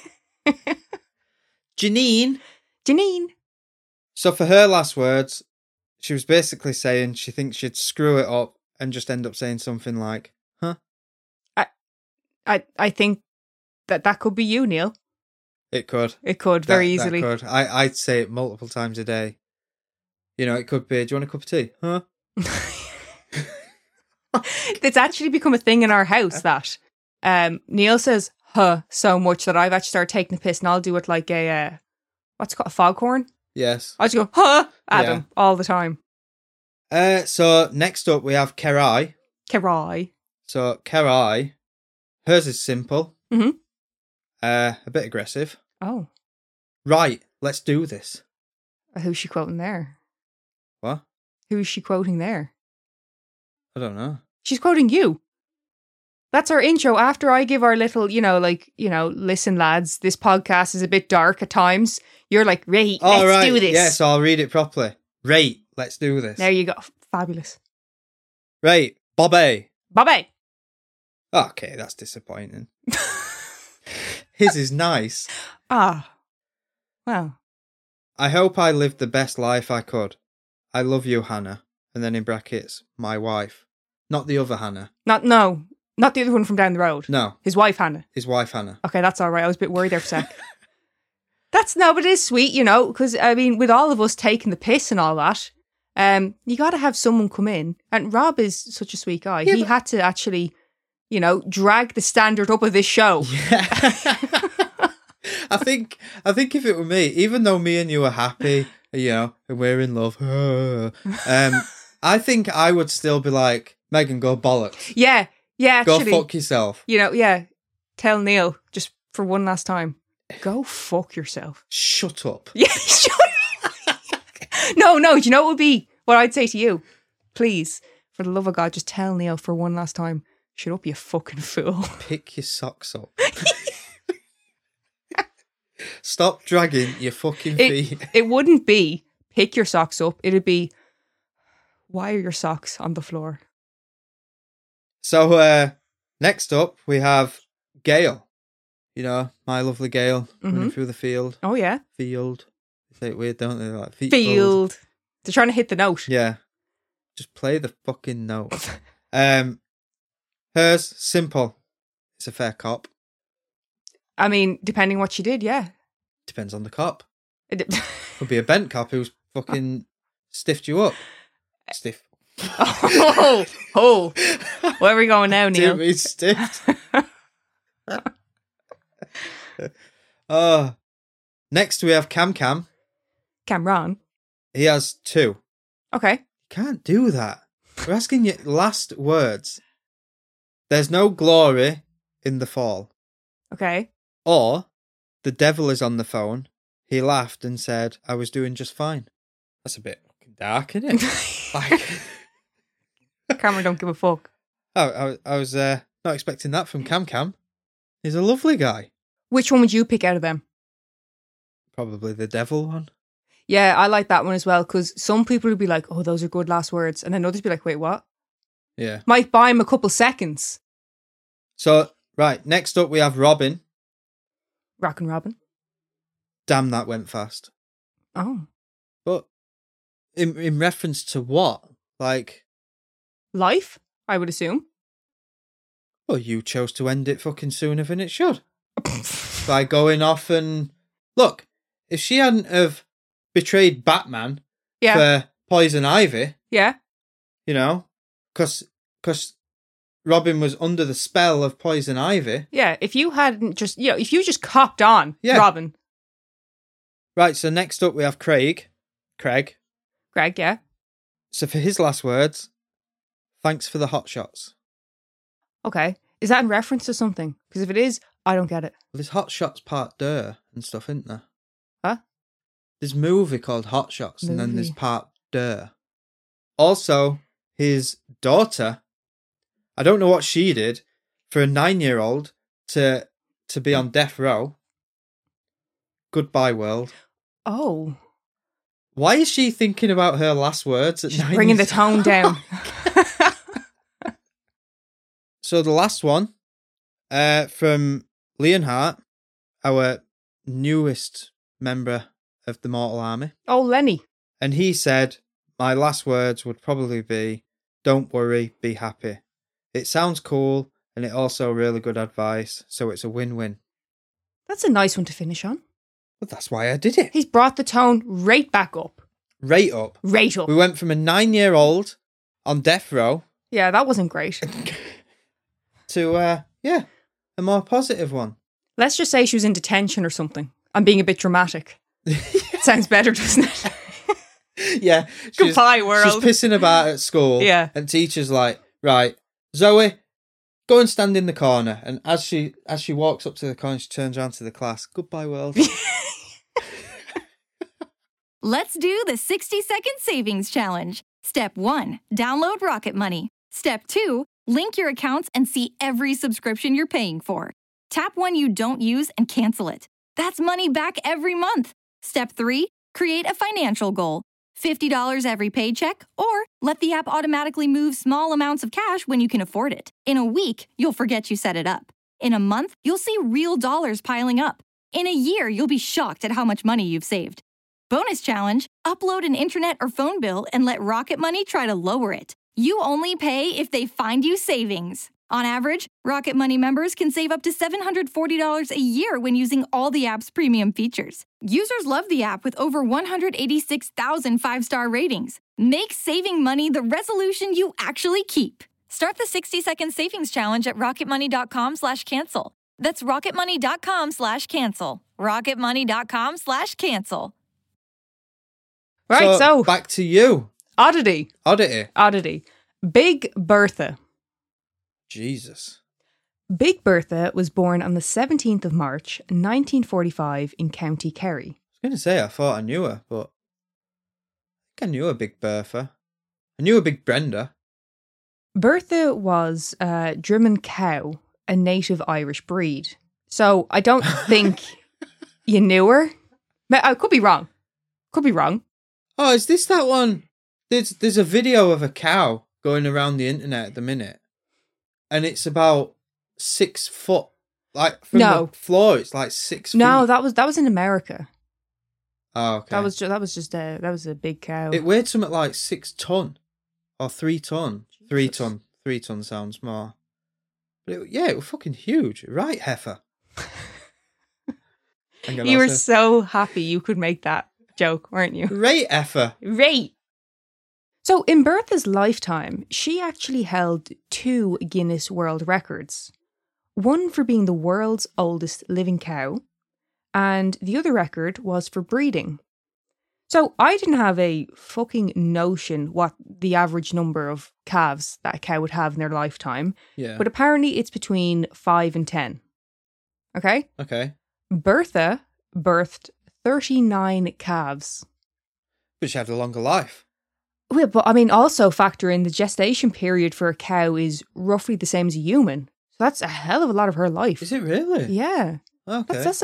Janine. So for her last words, she was basically saying she thinks she'd screw it up and just end up saying something like, huh? I think that could be you, Neil. It could. It could, very easily. That could. I'd say it multiple times a day. You know, it could be, do you want a cup of tea? Huh? It's actually become a thing in our house that Neil says huh so much that I've actually started taking the piss, and I'll do it like a what's it called, a foghorn. Yes. I just go huh at Yeah. him all the time. So next up we have Kerai. Kerai. So Kerai Hers is simple. Mhm. A bit aggressive. Oh. Right, let's do this. Who's she quoting there? What? Who is she quoting there? I don't know. She's quoting you. That's our intro. After I give our little, listen, lads, this podcast is a bit dark at times. You're like, right, let's do this. Yes, I'll read it properly. Right, let's do this. There you go. Fabulous. Right, Bobby. Bobby. Okay, that's disappointing. His is nice. Ah. Well. I hope I lived the best life I could. I love you, Hannah. And then in brackets, my wife. Not the other Hannah. Not the other one from down the road. No. His wife, Hannah. His wife, Hannah. Okay, that's all right. I was a bit worried there for a sec. But it is sweet, because, with all of us taking the piss and all that, you got to have someone come in. And Rob is such a sweet guy. Yeah, he had to actually, drag the standard up of this show. Yeah. I think if it were me, even though me and you are happy, and we're in love, I think I would still be like, Megan, go bollocks. Yeah, actually. Go fuck yourself. Tell Neil, just for one last time, go fuck yourself. Shut up. Yeah, shut up. No, do you know what would be what I'd say to you? Please, for the love of God, just tell Neil for one last time, shut up, you fucking fool. Pick your socks up. Stop dragging your fucking feet. It wouldn't be pick your socks up. It'd be, why are your socks on the floor? So next up we have Gail. My lovely Gail running through the field. Oh yeah, field. They say it weird, don't they? Like field. They're trying to hit the note. Yeah, just play the fucking note. Hers simple. It's a fair cop. I mean, depending what she did, yeah. Depends on the cop. Could be a bent cop who's fucking stiffed you up. Stiff. Oh, where are we going now, Neil? Didn't mean stiffed. Next we have Cam. Cameron. He has 2. Okay. Can't do that. We're asking you last words. There's no glory in the fall. Okay. Or the devil is on the phone. He laughed and said, I was doing just fine. That's a bit fucking dark, isn't it? Like, Cameron don't give a fuck. I was not expecting that from Cam. He's a lovely guy. Which one would you pick out of them? Probably the devil one. Yeah, I like that one as well, because some people would be like, oh, those are good last words. And then others be like, wait, what? Yeah. Might buy him a couple seconds. So, right, next up we have Robin. Rockin' Robin. Damn, that went fast. Oh. But in reference to what? Like... Life, I would assume. Well, you chose to end it fucking sooner than it should. By going off and... Look, if she hadn't have betrayed Batman for Poison Ivy... Yeah. Because Robin was under the spell of Poison Ivy. Yeah, if you hadn't just... if you just copped on Robin. Right, so next up we have Craig, yeah. So for his last words, thanks for the hot shots. Okay. Is that in reference to something? Because if it is, I don't get it. Well, there's Hot Shots Part 2 and stuff, isn't there? Huh? There's a movie called Hot Shots, and then there's Part 2. Also, his daughter, I don't know what she did for a 9-year-old to be on death row. Goodbye, world. Oh. Why is she thinking about her last words at 9 bringing the tone down. So the last one, from Leonhardt, our newest member of the Mortal Army. Oh, Lenny. And he said, my last words would probably be, don't worry, be happy. It sounds cool, and it also really good advice, so it's a win-win. That's a nice one to finish on. Well, that's why I did it. He's brought the tone right back up. Right up. Right up. We went from a 9-year-old on death row. Yeah, that wasn't great. To, a more positive one. Let's just say she was in detention or something. I'm being a bit dramatic. Sounds better, doesn't it? Yeah. Goodbye, world. She's pissing about at school. Yeah. And teacher's like, right, Zoe, go and stand in the corner. And as she walks up to the corner, she turns around to the class. Goodbye, world. Let's do the 60-second savings challenge. Step 1, download Rocket Money. Step 2, link your accounts and see every subscription you're paying for. Tap one you don't use and cancel it. That's money back every month. Step 3, create a financial goal. $50 every paycheck, or let the app automatically move small amounts of cash when you can afford it. In a week, you'll forget you set it up. In a month, you'll see real dollars piling up. In a year, you'll be shocked at how much money you've saved. Bonus challenge, upload an internet or phone bill and let Rocket Money try to lower it. You only pay if they find you savings. On average, Rocket Money members can save up to $740 a year when using all the app's premium features. Users love the app with over 186,000 five-star ratings. Make saving money the resolution you actually keep. Start the 60-second savings challenge at rocketmoney.com/cancel. That's rocketmoney.com/cancel. rocketmoney.com/cancel. Right, so back to you. Oddity. Oddity. Big Bertha. Jesus. Big Bertha was born on the 17th of March, 1945 in County Kerry. I was going to say, I thought I knew her, but I think I knew a Big Bertha. I knew a Big Brenda. Bertha was a Drimmen cow, a native Irish breed. So I don't think you knew her. I could be wrong. Oh, is this that one? There's a video of a cow going around the internet at the minute. And it's about 6 foot. Like, from the floor, it's like 6 feet. No, that was in America. Oh, okay. That was a big cow. It weighed something like 6 ton. Or 3 ton. 3 ton. 3 ton sounds more. But it was fucking huge. Right, heifer. You were so happy you could make that joke, weren't you? Right, heifer. Right. So in Bertha's lifetime, she actually held 2 Guinness World Records. One for being the world's oldest living cow, and the other record was for breeding. So I didn't have a fucking notion what the average number of calves that a cow would have in their lifetime. Yeah. But apparently it's between 5 and 10. Okay? Okay. Bertha birthed 39 calves. But she had a longer life. Well, but I mean, also factor in the gestation period for a cow is roughly the same as a human. So that's a hell of a lot of her life. Is it really? Yeah. Okay. That's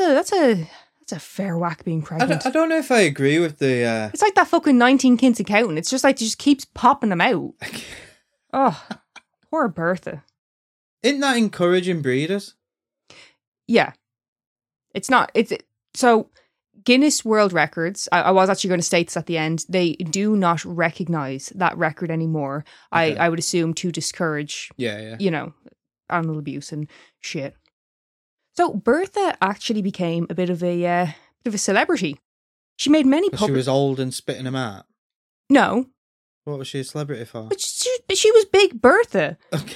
a fair whack being pregnant. I don't know if I agree with the... It's like that fucking 19 Kints accountant. It's just like, it just keeps popping them out. Oh, poor Bertha. Isn't that encouraging breeders? Yeah. It's not. So Guinness World Records, I was actually going to state this at the end, they do not recognise that record anymore. Okay. I would assume to discourage, animal abuse and shit. So Bertha actually became a bit of a celebrity. She made many She was old and spitting them out? No. What was she a celebrity for? But she was Big Bertha. Okay.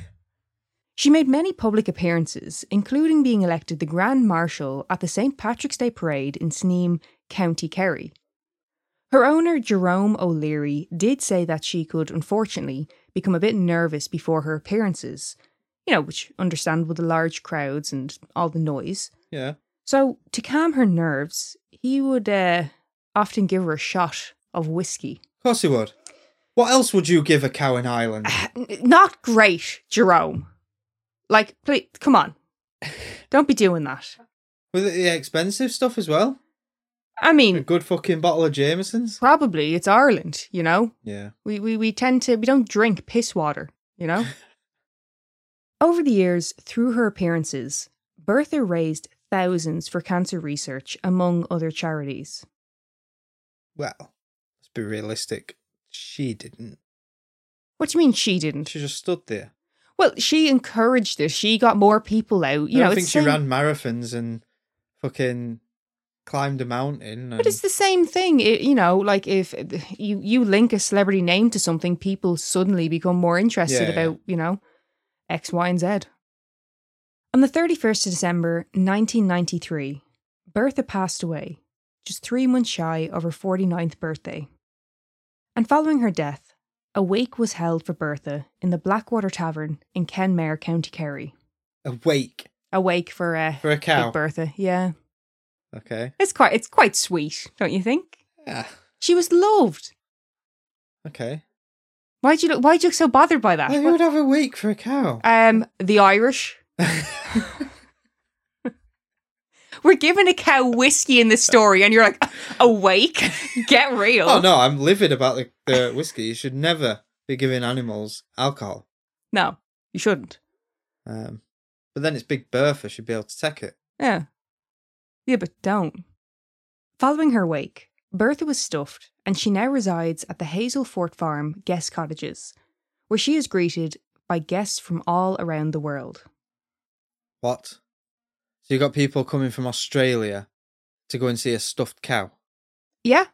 She made many public appearances, including being elected the Grand Marshal at the St. Patrick's Day Parade in Sneem, County Kerry. Her owner, Jerome O'Leary, did say that she could, unfortunately, become a bit nervous before her appearances, which understandable with the large crowds and all the noise. Yeah. So, to calm her nerves, he would often give her a shot of whiskey. Of course he would. What else would you give a cow in Ireland? Not great, Jerome. Like, please, come on. Don't be doing that. Was it the expensive stuff as well? I mean... A good fucking bottle of Jameson's? Probably. It's Ireland, Yeah. We tend to... We don't drink piss water, Over the years, through her appearances, Bertha raised thousands for cancer research, among other charities. Well, let's be realistic. She didn't. What do you mean she didn't? She just stood there. Well, she encouraged it. She got more people out. I don't think she ran marathons and fucking climbed a mountain. But it's the same thing. Like if you link a celebrity name to something, people suddenly become more interested about, X, Y, and Z. On the 31st of December, 1993, Bertha passed away, just 3 months shy of her 49th birthday. And following her death, A wake was held for Bertha in the Blackwater Tavern in Kenmare, County Kerry. A wake A wake for a cow. Big Bertha, yeah. Okay. It's quite sweet, don't you think? Yeah. She was loved. Okay. Why'd you look so bothered by that? Who would have a wake for a cow? The Irish. We're giving a cow whiskey in the story, and you're like, awake? Get real. Oh, no, I'm livid about the whiskey. You should never be giving animals alcohol. No, you shouldn't. But then it's Big Bertha should be able to take it. Yeah. Yeah, but don't. Following her wake, Bertha was stuffed, and she now resides at the Hazelfort Farm Guest Cottages, where she is greeted by guests from all around the world. What? So you got people coming from Australia to go and see a stuffed cow? Yeah.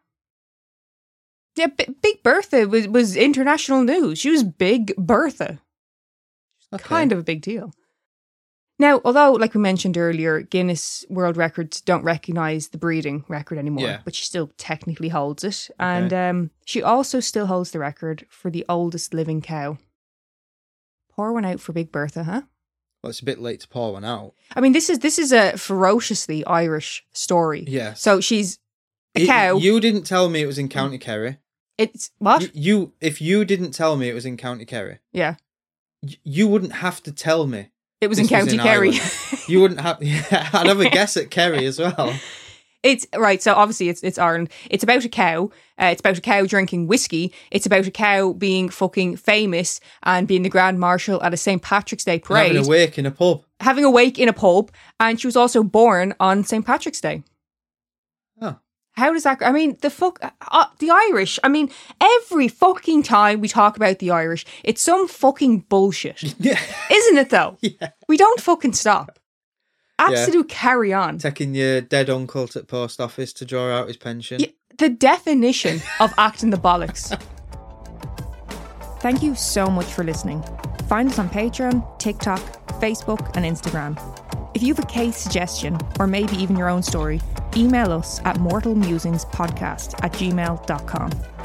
Yeah, Big Bertha was international news. She was Big Bertha. Okay. Kind of a big deal. Now, although, like we mentioned earlier, Guinness World Records don't recognise the breeding record anymore, but she still technically holds it. Okay. And she also still holds the record for the oldest living cow. Pour one out for Big Bertha, huh? Well, it's a bit late to pour one out. I mean, this is a ferociously Irish story. Yes. So she's a cow. You didn't tell me it was in County Kerry. It's what? If you didn't tell me it was in County Kerry, Yeah. You wouldn't have to tell me. It was in County Kerry. You wouldn't have. Yeah, I'd have a guess at Kerry as well. It's right. So obviously it's Ireland. It's about a cow. It's about a cow drinking whiskey. It's about a cow being fucking famous and being the Grand Marshal at a St. Patrick's Day parade. Having a wake in a pub. Having a wake in a pub. And she was also born on St. Patrick's Day. Oh. How does that... I mean, the Irish... I mean, every fucking time we talk about the Irish, it's some fucking bullshit. Yeah. Isn't it, though? Yeah. We don't fucking stop. Absolute carry on. Taking your dead uncle to the post office to draw out his pension. Yeah, the definition of acting the bollocks. Thank you so much for listening. Find us on Patreon, TikTok, Facebook and Instagram. If you have a case suggestion or maybe even your own story, email us at mortalmusingspodcast@gmail.com.